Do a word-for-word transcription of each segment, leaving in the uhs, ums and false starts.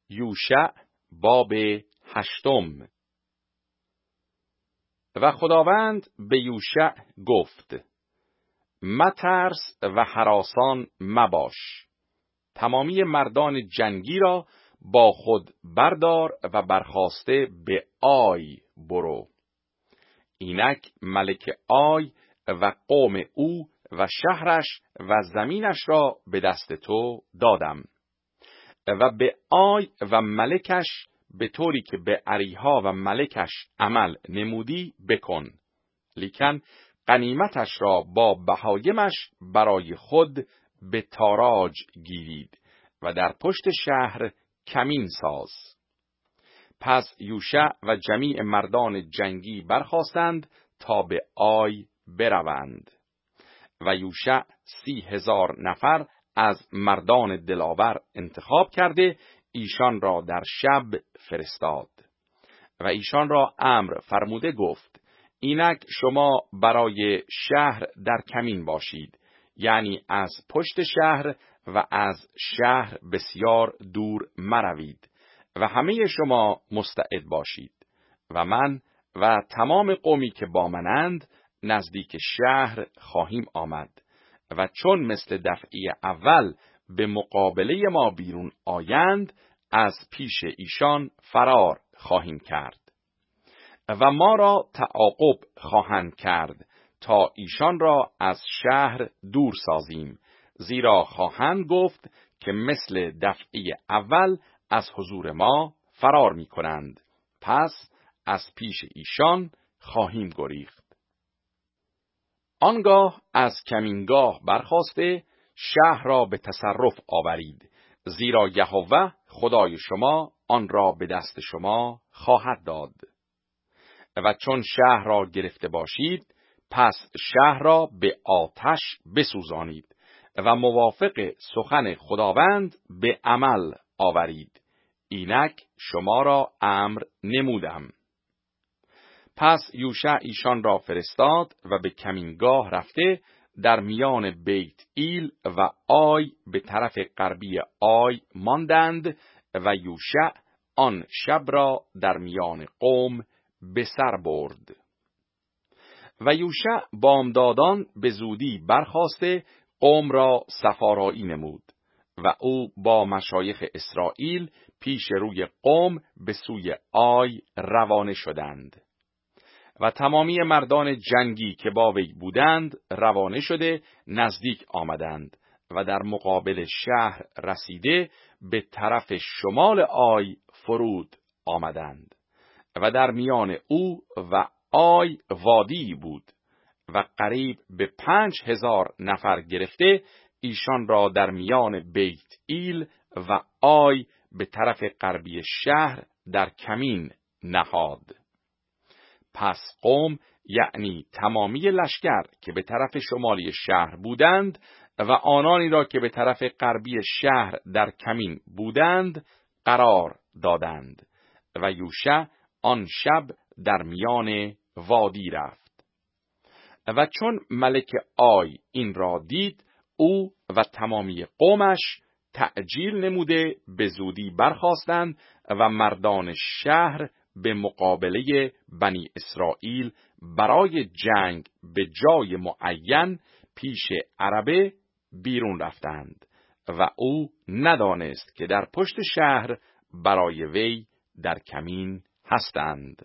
یوشع باب هشتم. و خداوند به یوشع گفت: مترس و هراسان مباش. تمامی مردان جنگی را با خود بردار و برخاسته به آی برو. اینک ملک آی و قوم او و شهرش و زمینش را به دست تو دادم و به آی و ملکش به طوری که به اریها و ملکش عمل نمودی بکن، لیکن غنیمتش را با بهایمش برای خود به تاراج گیرید و در پشت شهر کمین ساز. پس یوشع و جمیع مردان جنگی برخاستند تا به آی بروند و یوشع سی هزار نفر از مردان دلاور انتخاب کرده ایشان را در شب فرستاد و ایشان را امر فرموده گفت: اینک شما برای شهر در کمین باشید، یعنی از پشت شهر و از شهر بسیار دور مروید و همه شما مستعد باشید و من و تمام قومی که با منند نزدیک شهر خواهیم آمد و چون مثل دفعه اول به مقابله ما بیرون آیند از پیش ایشان فرار خواهیم کرد و ما را تعاقب خواهند کرد تا ایشان را از شهر دور سازیم، زیرا خواهند گفت که مثل دفعه اول از حضور ما فرار می کنند، پس از پیش ایشان خواهیم گریخت. آنگاه از کمینگاه برخاسته شهر را به تصرف آورید، زیرا یهوه خدای شما آن را به دست شما خواهد داد. و چون شهر را گرفته باشید، پس شهر را به آتش بسوزانید و موافق سخن خداوند به عمل آورید. اینک شما را امر نمودم. پس یوشع ایشان را فرستاد و به کمینگاه رفته در میان بیت ایل و آی به طرف غربی آی ماندند و یوشع آن شب را در میان قوم به سر برد. و یوشع بامدادان به زودی برخاسته قوم را سفارایی نمود و او با مشایخ اسرائیل پیش روی قوم به سوی آی روانه شدند و تمامی مردان جنگی که با وی بودند روانه شده نزدیک آمدند و در مقابل شهر رسیده به طرف شمال آی فرود آمدند و در میان او و آی وادی بود و قریب به پنج هزار نفر گرفته ایشان را در میان بیت ایل و آی به طرف غربی شهر در کمین نهاد. پس قوم، یعنی تمامی لشکر که به طرف شمالی شهر بودند و آنانی را که به طرف غربی شهر در کمین بودند قرار دادند و یوشع آن شب در میان وادی رفت. و چون ملک آی این را دید، او و تمامی قومش تعجیل نموده به زودی برخاستند و مردان شهر به مقابله بنی اسرائیل برای جنگ به جای معین پیش عربه بیرون رفتند و او ندانست که در پشت شهر برای وی در کمین هستند.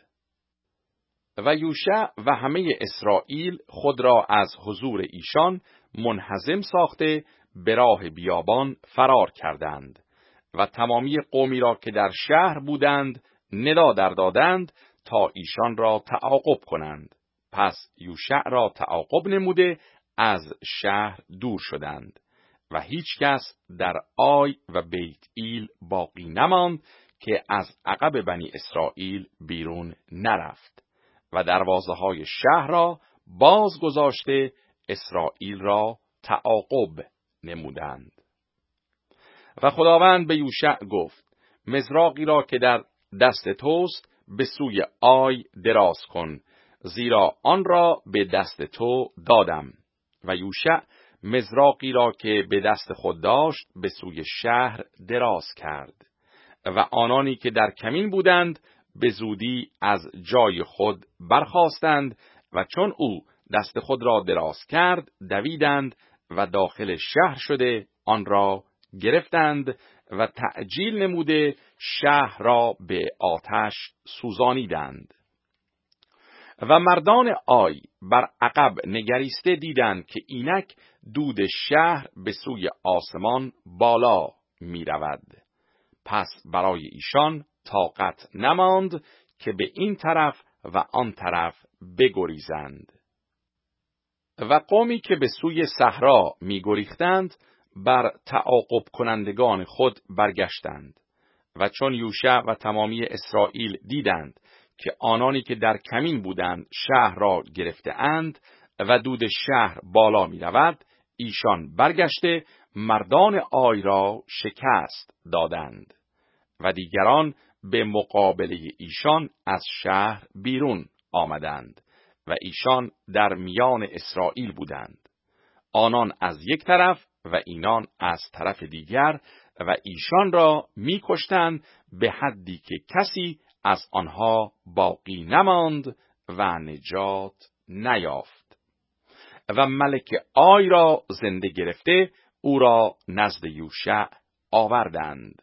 و یوشع و همه اسرائیل خود را از حضور ایشان منهزم ساخته به راه بیابان فرار کردند و تمامی قومی را که در شهر بودند ندا در دادند تا ایشان را تعاقب کنند. پس یوشع را تعاقب نموده از شهر دور شدند و هیچ کس در آی و بیت ایل باقی نماند که از عقب بنی اسرائیل بیرون نرفت و دروازه های شهر را باز گذاشته اسرائیل را تعاقب نمودند. و خداوند به یوشع گفت: مزراقی را که در دست توست به سوی آی دراز کن، زیرا آن را به دست تو دادم. و یوشع مزراقی را که به دست خود داشت به سوی شهر دراز کرد و آنانی که در کمین بودند به زودی از جای خود برخاستند و چون او دست خود را دراز کرد دویدند و داخل شهر شده آن را گرفتند و تعجیل نموده شهر را به آتش سوزانیدند. و مردان آی بر عقب نگریسته دیدند که اینک دود شهر به سوی آسمان بالا می رود. پس برای ایشان طاقت نماند که به این طرف و آن طرف بگریزند. و قومی که به سوی صحرا می گریختند بر تعاقب کنندگان خود برگشتند. و چون یوشع و تمامی اسرائیل دیدند که آنانی که در کمین بودند شهر را گرفته اند و دود شهر بالا می رود، ایشان برگشته مردان آی را شکست دادند و دیگران به مقابله ایشان از شهر بیرون آمدند و ایشان در میان اسرائیل بودند، آنان از یک طرف و اینان از طرف دیگر، و ایشان را می کشتند به حدی که کسی از آنها باقی نماند و نجات نیافت. و ملک آی را زنده گرفته او را نزد یوشع آوردند.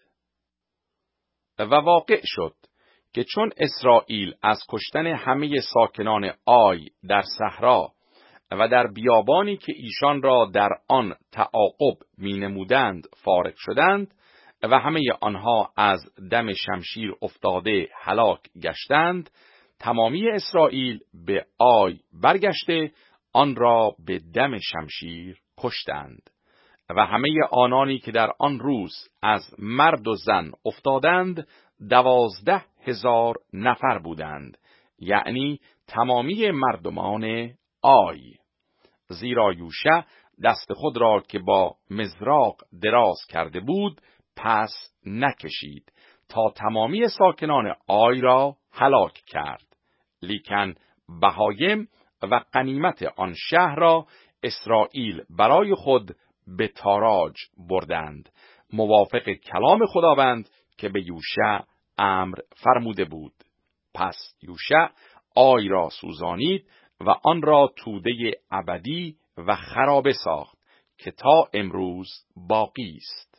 و واقع شد که چون اسرائیل از کشتن همه ساکنان آی در صحرا و در بیابانی که ایشان را در آن تعاقب می نمودند فارغ شدند و همه آنها از دم شمشیر افتاده هلاک گشتند، تمامی اسرائیل به آی برگشته آن را به دم شمشیر کشتند و همه آنانی که در آن روز از مرد و زن افتادند دوازده هزار نفر بودند، یعنی تمامی مردمان آی. زیرا یوشع دست خود را که با مزراق دراز کرده بود پس نکشید تا تمامی ساکنان آی را هلاک کرد، لیکن بهایم و غنیمت آن شهر را اسرائیل برای خود به تاراج بردند، موافق کلام خداوند که به یوشع امر فرموده بود. پس یوشع آی را سوزانید و آن را توده ابدی و خرابه ساخت که تا امروز باقی است.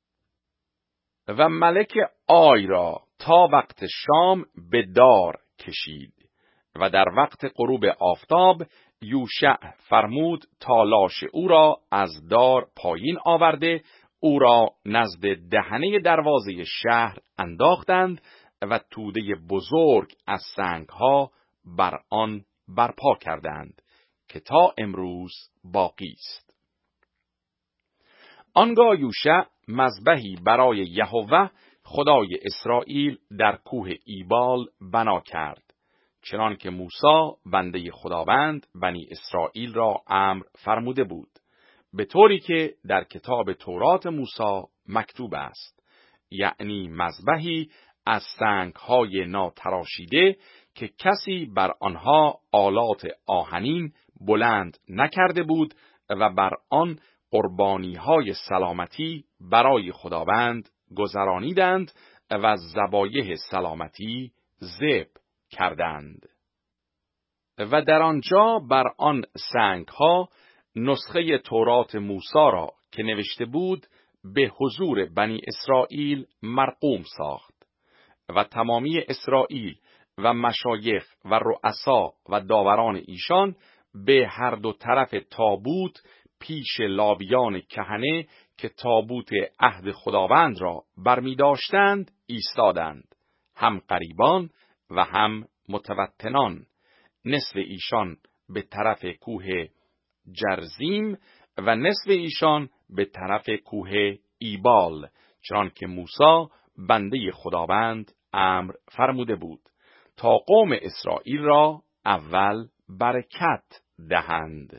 و ملک آی را تا وقت شام به دار کشید و در وقت غروب آفتاب یوشع فرمود تا لاش او را از دار پایین آورده او را نزد دهنه دروازه شهر انداختند و توده بزرگ از سنگها بر آن برپا کردند که تا امروز باقی است. آنگاه یوشع مذبحی برای یهوه خدای اسرائیل در کوه ایبال بنا کرد، چنان که موسی بنده خداوند بنی اسرائیل را امر فرموده بود، به طوری که در کتاب تورات موسی مکتوب است، یعنی مذبحی از سنگهای ناتراشیده که کسی بر آنها آلات آهنین بلند نکرده بود و بر آن قربانی‌های سلامتی برای خداوند گذرانیدند و ذبایح سلامتی ذبح کردند. و در آنجا بر آن سنگ‌ها نسخه تورات موسی را که نوشته بود به حضور بنی اسرائیل مرقوم ساخت و تمامی اسرائیل و مشایخ و رؤسا و داوران ایشان به هر دو طرف تابوت پیش لاویان کهنه که تابوت عهد خداوند را برمی داشتند ایستادند، هم غریبان و هم متوطنان، نصف ایشان به طرف کوه جرزیم و نصف ایشان به طرف کوه ایبال، چنان که موسی بنده خداوند امر فرموده بود، تا قوم اسرائیل را اول برکت دهند.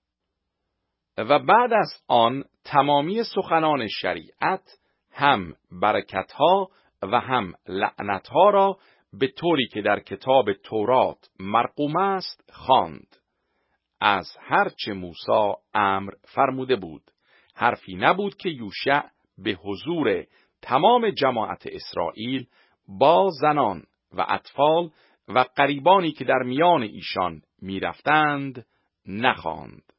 و بعد از آن تمامی سخنان شریعت هم برکتها و هم لعنتها را به طوری که در کتاب تورات مرقوم است خواند، از هر چه موسی امر فرموده بود. حرفی نبود که یوشع به حضور تمام جماعت اسرائیل با زنان و اطفال و غریبانی که در میان ایشان میرفتند نخواند.